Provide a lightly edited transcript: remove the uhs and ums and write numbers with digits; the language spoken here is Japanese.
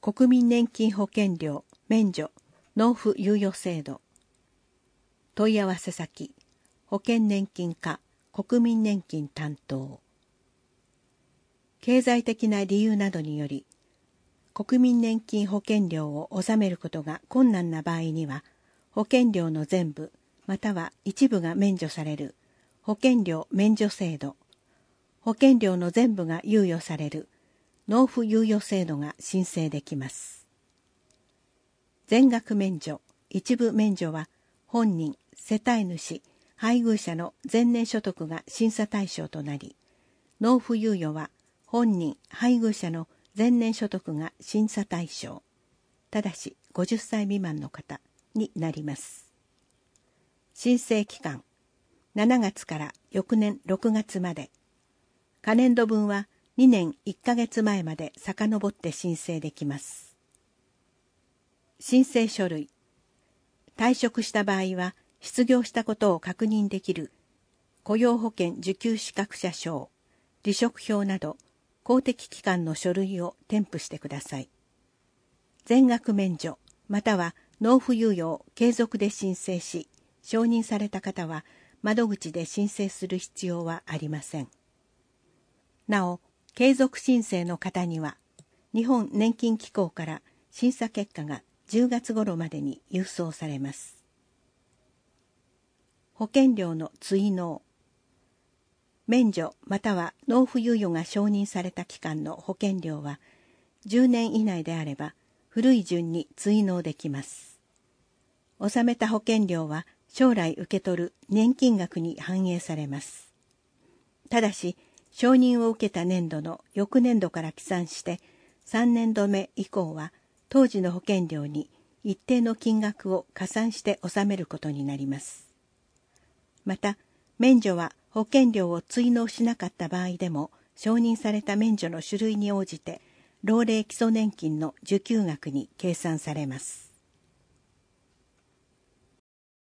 国民年金保険料免除納付猶予制度。問い合わせ先、保険年金課国民年金担当。経済的な理由などにより、国民年金保険料を納めることが困難な場合には、保険料の全部または一部が免除される保険料免除制度、保険料の全部が猶予される納付猶予制度が申請できます。全額免除、一部免除は本人、世帯主、配偶者の前年所得が審査対象となり、納付猶予は本人、配偶者の前年所得が審査対象、ただし50歳未満の方になります。申請期間、7月から翌年6月まで、可年度分は2年1ヶ月前まで遡って申請できます。申請書類、退職した場合は失業したことを確認できる雇用保険受給資格者証、離職票など公的機関の書類を添付してください。全額免除または納付猶予を継続で申請し、承認された方は窓口で申請する必要はありません。なお、継続申請の方には、日本年金機構から審査結果が10月頃までに郵送されます。保険料の追納。免除または納付猶予が承認された期間の保険料は、10年以内であれば古い順に追納できます。納めた保険料は将来受け取る年金額に反映されます。ただし、承認を受けた年度の翌年度から起算して3年度目以降は当時の保険料に一定の金額を加算して納めることになります。また、免除は保険料を追納しなかった場合でも承認された免除の種類に応じて老齢基礎年金の受給額に計算されます。